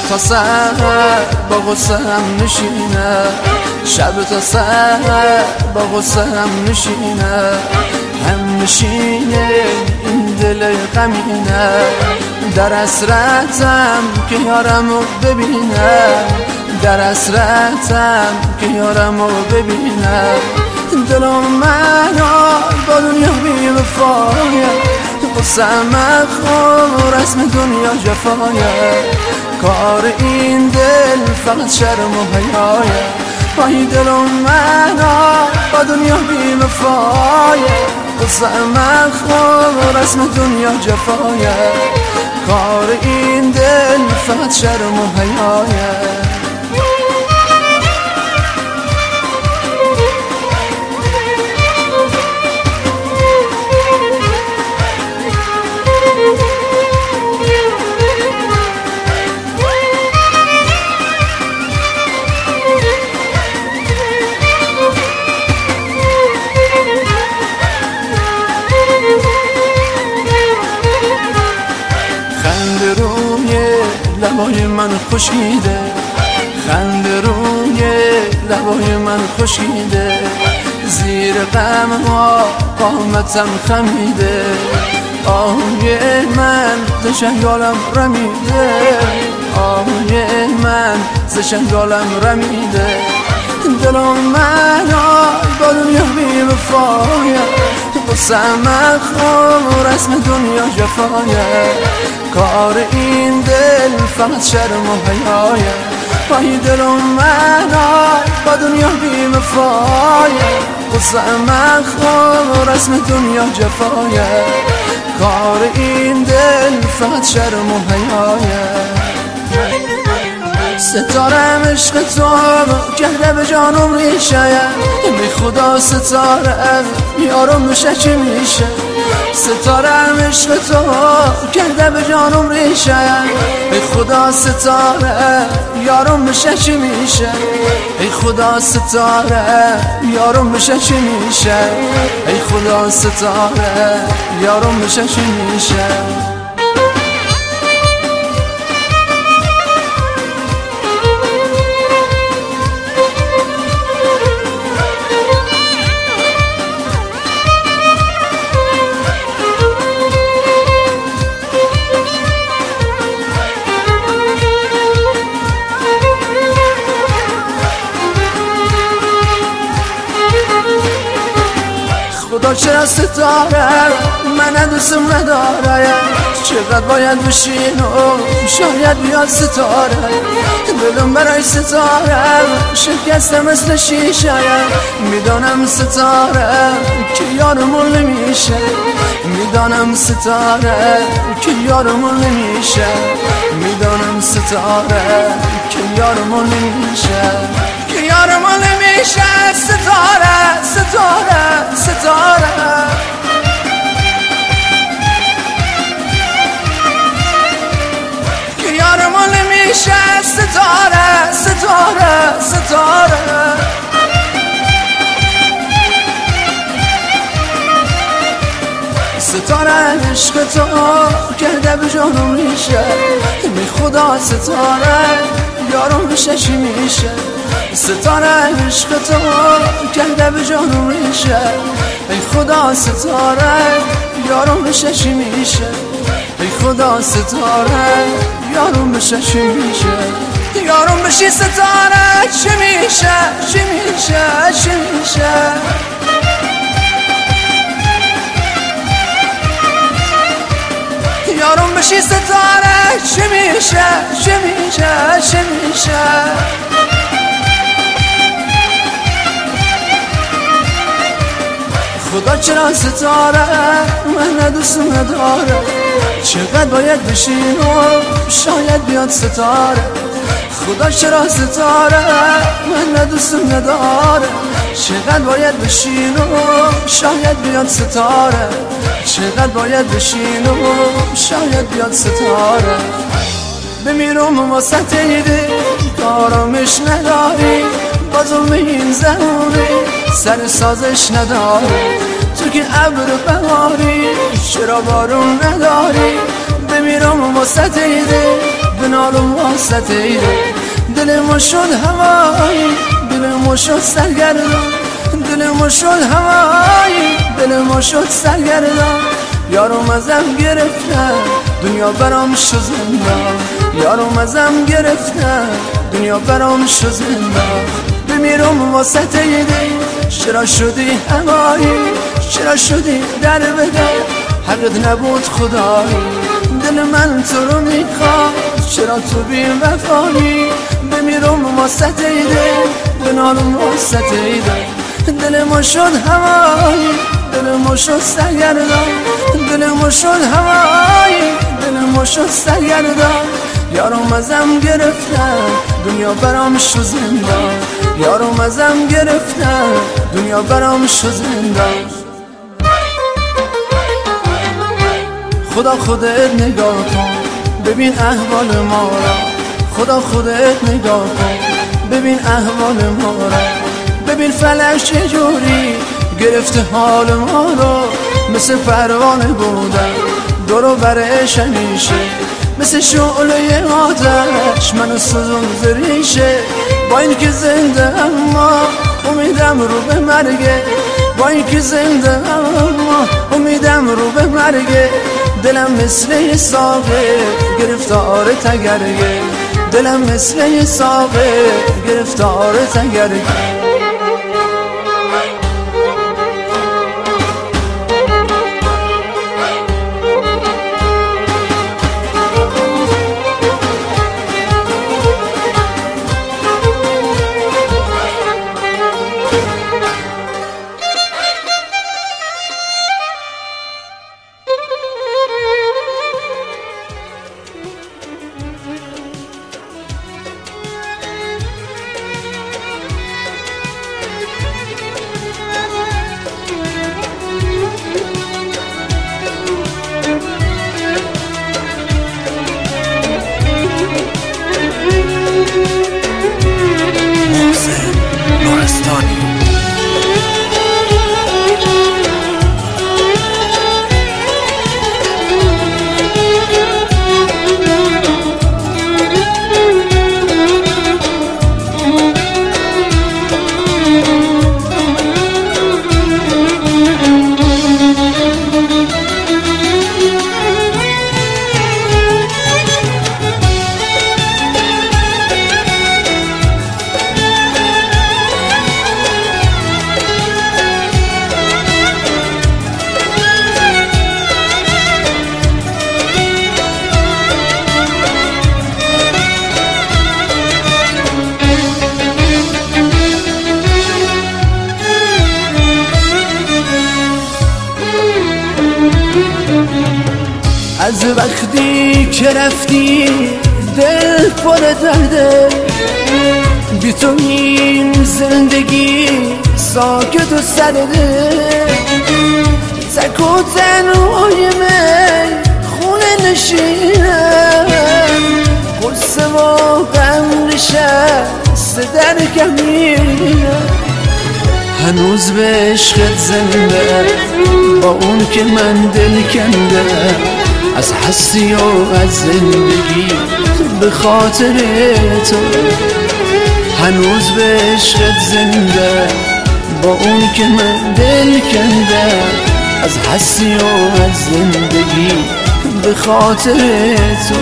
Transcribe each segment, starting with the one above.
تا سحر با غصه هم نشینه، شب تا سحر با غصه هم نشینه، هم نشینه این دل غمینه، در حسرتم که یارمو ببینم، در حسرتم که یارمو ببینم. دلم منو با دنیا بی وفایه، قصه مخور رسم دنیا جفایه، کار این دل فقط شرم و حیایه. وای دلم منو با دنیا بی وفایه، قصه مخور رسم دنیا جفایه، کار این دل فقط شرم و حیایه. خنده روی لبای من خشکیده، خنده روی لبای من خشکیده، زیر غم ها قامتم خمیده، آهوی من ز شنگالم رمیده، آهوی من ز شنگالم رمیده. دلم منو با دنیا بی وفایه، قصه مخور رسم دنیا جفایه، کار این دل فقط شرم و حیایه. وای دلم منو با دنیا بی وفایه، قصه مخور رسم دنیا جفایه، کار این دل فقط شرم و حیایه. ستارم عشق تو کرده به جانم ریشه، بی خدا ستاره یارم میشه چی میشه. ستارم عشق تو کرده به جانم ریشه، بی خدا ستاره یارم میشه چی میشه. ای خدا ستاره یارم میشه چی میشه، ای خدا ستاره یارم میشه چی میشه. خدا چرا ستاره من دوستم نداره، چقدر باید بشین و شاید بیاد ستاره. دلم برای ستاره شکسته مثل شیشه، میدانم ستاره که یارمون نمیشه، میدانم ستاره که یارمون نمیشه، میدانم ستاره که یارمون نمیشه، که یارمون نمیشه. ستاره ستاره ستاره که یارمون نمیشه. ستاره ستاره ستاره ستاره عشق تو کرده به جانم ریشه، بی خدا ستاره یارم میشه چی میشه. ستاره عشق تو کرده به جانم ریشه، ای خدا ستاره یارم میشه چی میشه، ای خدا ستاره یارم میشه چی میشه. یارم بشی ستاره چی میشه چی میشه چی میشه. یارم بشی ستاره چی میشه چی میشه چی میشه. خدا چرا ستاره من دوستم نداره، چقدر باید بشین و شاید بیاد ستاره. خدا چرا ستاره من دوستم نداره، چقدر باید بشین و شاید بیاد ستاره، چقدر باید بشین و شاید بیاد ستاره. بمیرم واسه دیده کارامش نداری، بازم این زنونه سر سازش نداری. تو که ابر بهاری چرا بارون نداری، بمیرم واسه دیده بنالم واسطه دل ما شد هوایی دل ما شد سرگردان دل ما شد هوایی دل ما شد سرگردان یارم ازم گرفتن دنیا برام شد زندان یارم ازم گرفتن دنیا برام شد زندان بمیرم واسطه دل چرا شدی هوایی چرا شدی در بدر حقت نبود خدایی دل من تو رو میخواد چرا تو بی وفایی بمیرم واسطه دل بنالم واسطه دل دل ما شد هوایی دل ما شد سرگردان دل ما شد هوایی دل ما شد سرگردان یارم ازم گرفتن دنیا برام شد زندان یارم ازم گرفتن دنیا برام شد زندان خدا خودت نگاه کن ببین احوال ما را خدا خودت نگاه کن ببین احوال ما را ببین فلک چجوری گرفته حال ما رو مثل پروانه بودم دورو برش همیشه مثل شعله آتش منو سوزون زریشه با این که زنده اما امیدم رو به مرگه با این که زنده اما امیدم رو به مرگه دلم مثل یه ساقه گرفتار تگرگه دلم مثل یه ساقه گرفتار تگرگه از وقتی که رفتی دل پر درده بی تو این زندگی ساکت و سرده تک و تنهای من خونه نشینم قصه و غم نشست در کمینم هنوز به عشقت زنده با اون که من دل کنده از هستی و از زندگی به خاطر تو هنوز به عشقت زنده با اون که من دل کنده از هستی و از زندگی به خاطر تو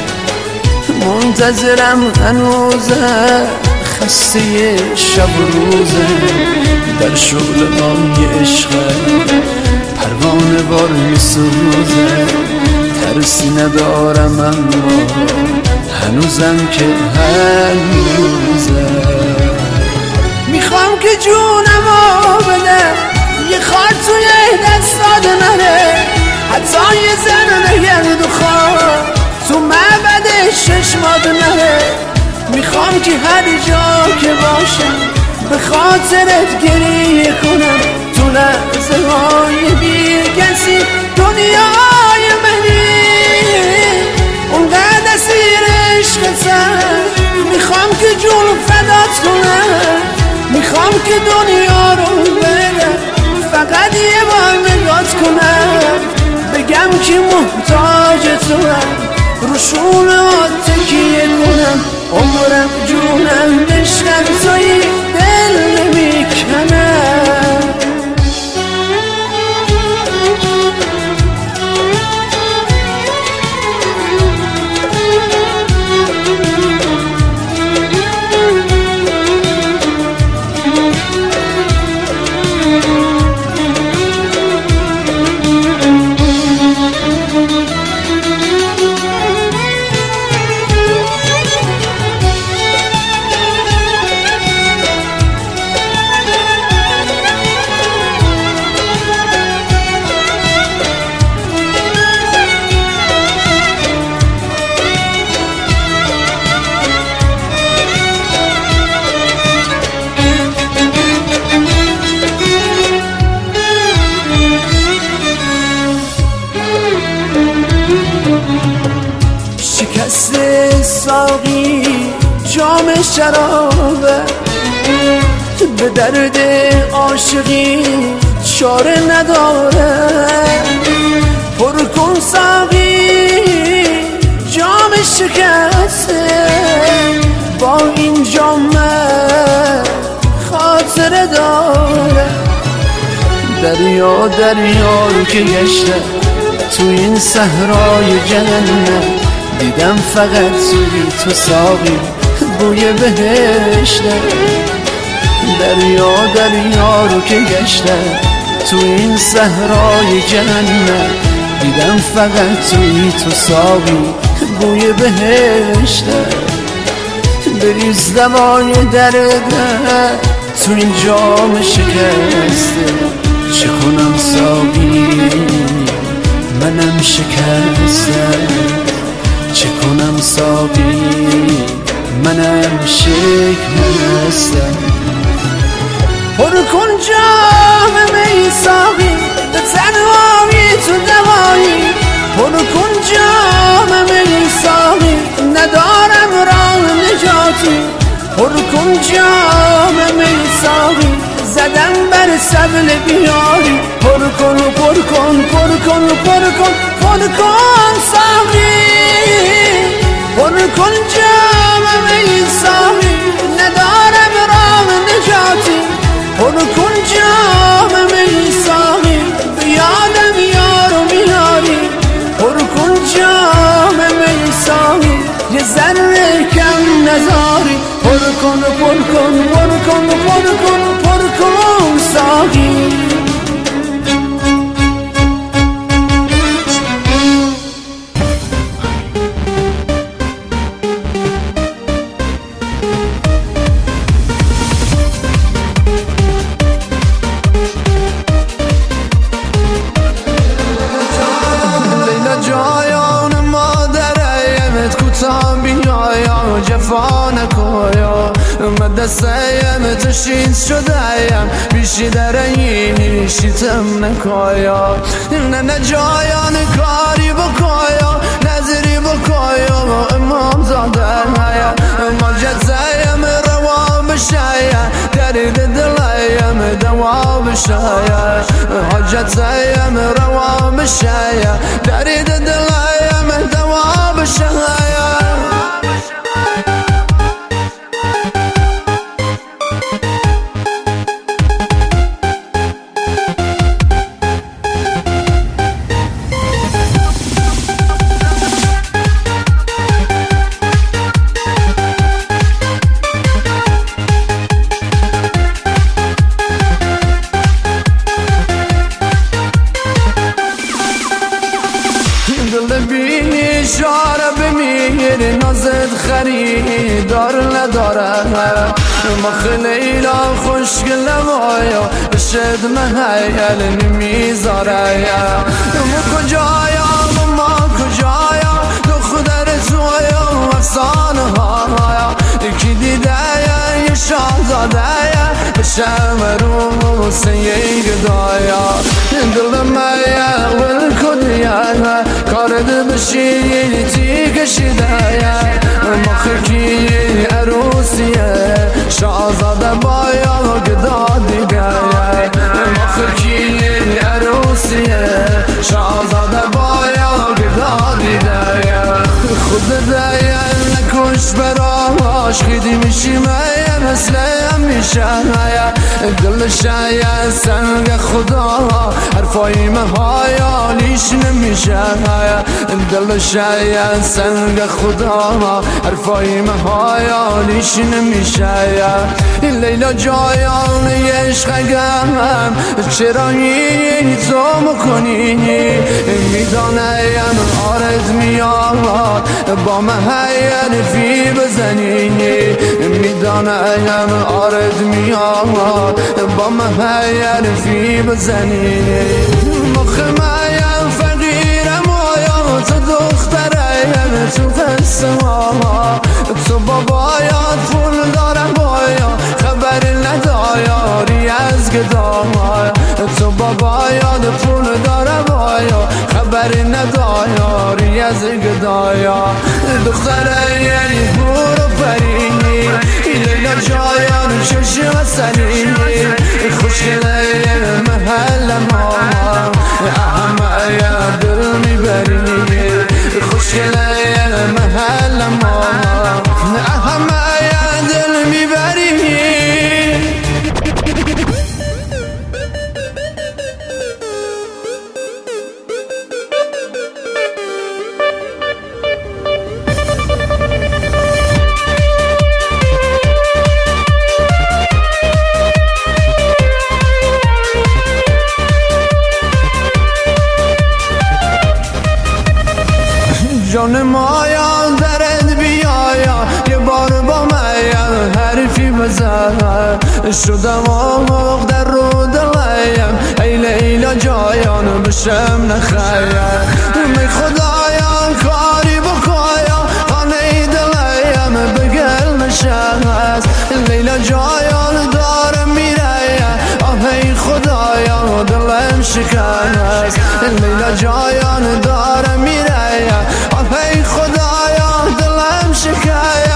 منتظرم هنوزه خسته شب و روزه در شعله‌های عشقه پروانه بار میسوزه ترسی ندارم اما هنوزم که هنوزه میخوام که جونمو بده یه خار توی دستات نره حتی یه زن نگرد و خواه تو معبد چشمات نره میخوام که هر جا که باشم به خاطرت گریه کنم تو لحظه های بی کسی دنیای منی اونقدر اسیر عشقتم میخوام که جون فدات کنم میخوام که دنیا رو برم فقط یه بار نگات کنم بگم که محتاج تو هم روشون تکیه کنم، عمرم جونم عشقم توی دل نمیکنم. شکست ساقی جام شرابه، به درد عاشقی چاره نداره. پر کن ساقی جام شکسته، با این جام خاطره داره. دریا دریا رو که گشته تو این صحرای جنت، دیدم فقط توی تو ساقی بوی بهشته. دریا دریا رو که گشتم تو این صحرای جنت، دیدم فقط توی تو ساقی بوی بهشته. بریز دوای درد تو این جام شکسته، چه کنم ساقی منم شکسته، چه کنم ساقی منم شکسته. پر کن جام می ساقی به تنهایی تو دوایی، پر کن جام می ساقی ندارم راه نجاتی. پر کن جام می ساقی زدم بر سبل بیاری. پر کن پر کن پر کن پر کن پر کن ساقی، پر کن جام می ساقی ندارم راه نجاتی. پر کن جام می ساقی بیادم یارو میاری. پر کن جام می ساقی یه ذره کم نذاری. پر کن پر کن پر کن پر کن پر کن ساقی. جفا نکایا مدرسه تشید شدهیم، بیشی درهی شیتم نکایا. نه جایان کاری بکایا نظری بکایا امام زاده هیا. مجزایم روا بشایا درد دلایم دوا بشایا. حاجتایم روا بشایا درد دلایم دوا بشایا. اشاره بمیر نازد خریدار نداره. مخ لیلا خوشگل وایا بشد محیل نمیذاره. ما کجایا ما کجایا دختر تویا افسانه هایا. یکی دیده یه شاهزاده بشم رو سیه گدایا. دل مایا ول کنیا کارد بشی تی کشیده. مخکی عروسیه شاهزاده بایا گدا دیگه. مخکی عروسیه شاهزاده بایا گدا دیگه. عاشقی میشیم مثل همیشه دلش سنگ خدا حرفای مهایالیش نمیشه دلش سنگ خدا حرفای مهایالیش نمیشه لیلا جایان عشقم چرا این تو میکنی میدانم آرد میاد با مهین فی بزنی میدانم آرد میاد با مهین فی بزنی مخمایم فقیرم آیا تو دخترم تو قصه تو بابایات پول دارم بایا خبر نداری از گدایا تو بابایات پول دارم بایا خبر نداری از گدایا دختره یعنی برو پرینی لیلا جایان چشم سنی خوشگله محل ما احمه یا دل میبرینی خوشگله محل ما احمه یا دل میبرینی جان مایا درد بیایا یه بار با من حرفی بزن شدم آق در رو دلیم ای لیلا جایان بشم نخیر می خدایا کاری بکایا خانه دلیم بگل نشست لیلا جایان دارم میره آه ای خدایا دلم شکست لیلا جایان دارم میره ای خدایا دلم شکایت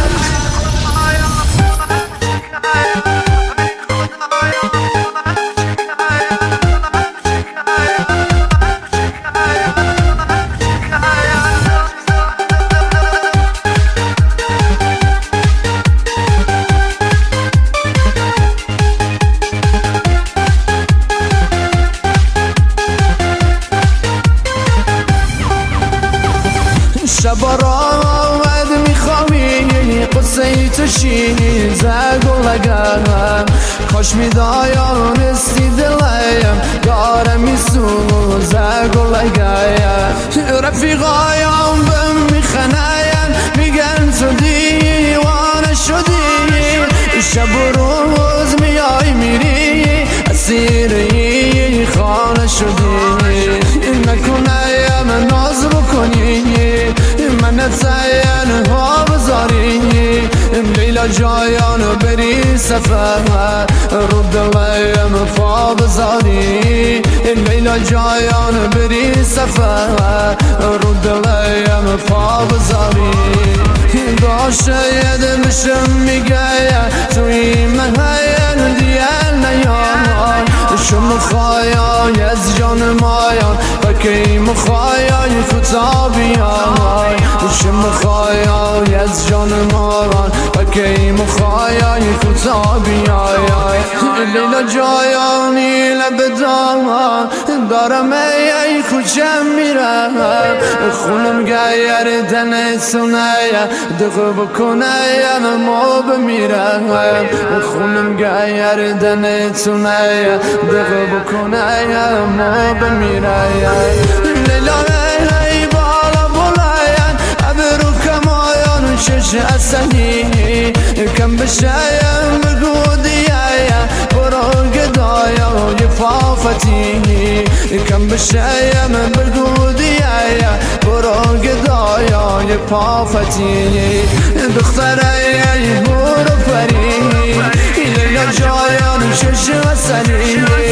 شب را آمد میخوامی قصه تشینی زگو لگم کاش میدایانستی دلیم دارم میسو زگو لگم رفیقایم بهم میخنایم میگن تو دیوانه شدی شب و روز میای میری اسیری خانه شدی نکنایم ناز بکنی من تاین ها بذاری لیلا جایان بری سفر رو دلیم پا بذاری لیلا جایان بری سفر رو دلیم پا بذاری داشته دلشم میگه توی من هین دیل نیان شم خواهی از جان مایان بکی مخواهی فتابیان شم خواهی از جان ماران بکی مخواهی فتابیان لیلا جایانی لبدان دارم ای کجم میرم خونم گیر دن سونه دقه بکنه ما بمیرم خونم گیر دن سونه دقه بکنه ما بمیرم لیلا ای بالا بلاین ابرو کمایان چش اصلی کم بشایم بگو دیایم برو گدایا یه فافتی کم بشایم بگو دیایم برو گدایا یه فافتی دختره برو پری لیلا جایان چش اصلی